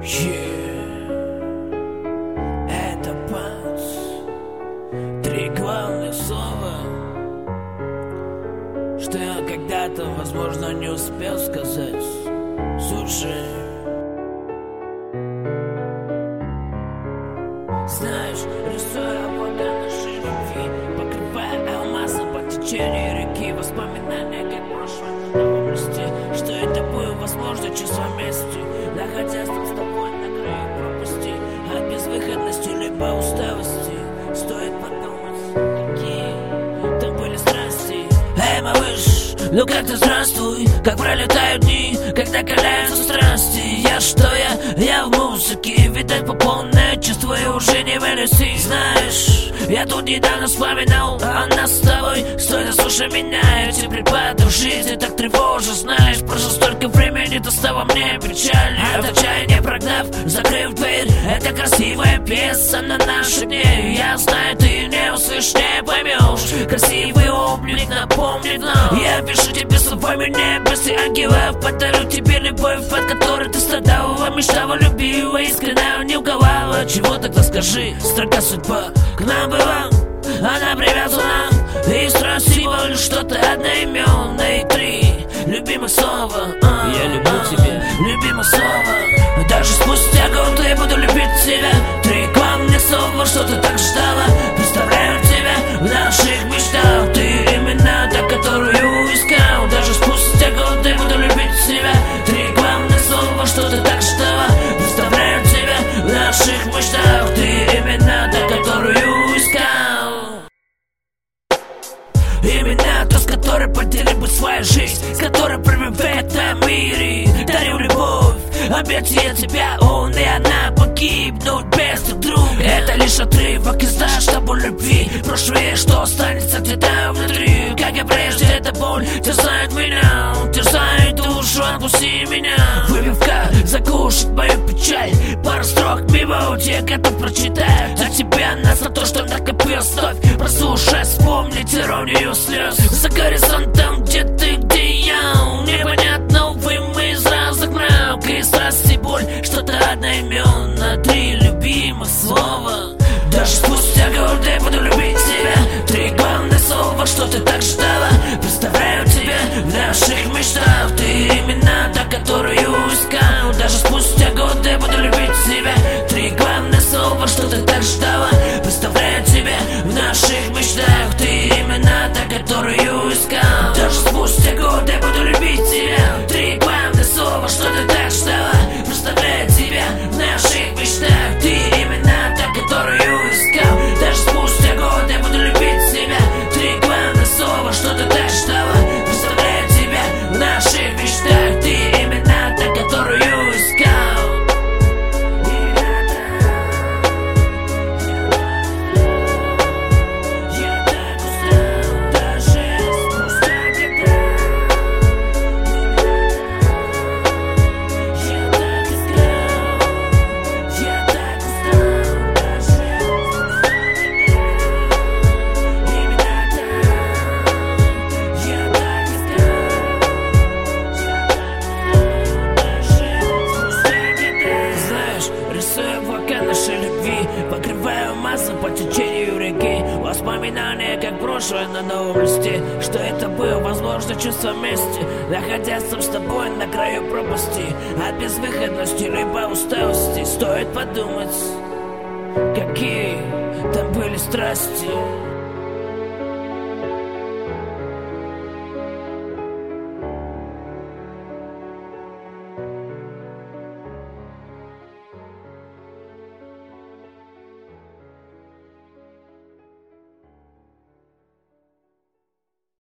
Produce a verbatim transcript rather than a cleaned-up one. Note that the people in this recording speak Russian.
Yeah. Это панц. Три главных слова, что я когда-то, возможно, не успел сказать. Слушай, знаешь, рисуя облака нашей любви, покрывая алмазы по течению реки, воспоминания, как прошлое на новом листе, что это было, возможно, чувство мести, находясь там с тобой на краю пропасти, от безвыходности либо усталости. Стоит подумать, какие там были страсти. Эй, малыш, ну как ты, здравствуй. Как пролетают дни, когда каляются страсти. Я что я? Я в музыке. Видать, по полной чувствую, уже не вынести. Знаешь, я тут недавно вспоминал о нас с тобой. Стой, слушай меня, эти припады в жизни так тревожат. Знаешь, прошло столько времени, то стало мне печально. От отчаяния прогнав, закрыв дверь. Это красивая песня на наши дни. Я знаю, ты не услышишь, не поймешь. Красивый облик напомнит нам. Я пишу тебе словами небес и ангелов. Подарю тебе любовь, от которой ты страдала, мечтала, любила, искренне не уговала. Чего тогда скажи, строка судьба к нам была, она привязана. И страсти боль, что-то одноименное. Три любимых слова, а, я люблю тебя. Любимых слова, даже спустя годы я буду любить тебя. Три главных слова, что ты так ждала. Представляю тебя в наших мечтах. Ты именно та, которую искал. Даже спустя годы я буду любить тебя. Три главных слова, что ты так ждала. Представляю тебя в наших мечтах. Ты именно та, которую искал. Именно то, с которой поделим бы свою жизнь, с которой проживем в этом мире. Дарю любовь, объятия я тебя, он и она погибнут без друг друга. Это лишь отрывок из нашей тобой любви. Прошлое, что останется где-то внутри. Как и прежде, эта боль терзает меня, терзает душу, отпусти меня. Выпивка заглушит мою печаль. Пару строк мимо я готов прочитать. А тебя нас за то, что накопилось вновь. Прослушай, вспомнить иронию слез. За горизонтом, где ты, где я. Непонятно, увы, мы из разных мрак. И страсть и боль, что-то одноименно. Три любимых слова. Даже спустя годы я буду любить тебя. Три главных слова, что ты так ждала. Представляю тебя в наших мечтах. Ты именно та, которую искал. Даже спустя годы я буду любить тебя. Три главных слова, что ты так ждала. Представляю тебя в наших мечтах. Ты именно та, которую искал. Даже спустя годы я буду любить тебя. Три главных слова, что ты так ждала. Представляю тебя в наших мечтах. Ты именно та, которую искал. Даже спустя годы я буду любить тебя. Три главных слова, что ты так ждала. Представляю тебя в наших мечтах. Ты именно та, которую искал. Покрываю массу по течению реки. Воспоминания, как прошлое на новом листе. Что это было, возможно, чувство мести, находясь с тобой на краю пропасти. От безвыходности либо усталости. Стоит подумать, какие там были страсти.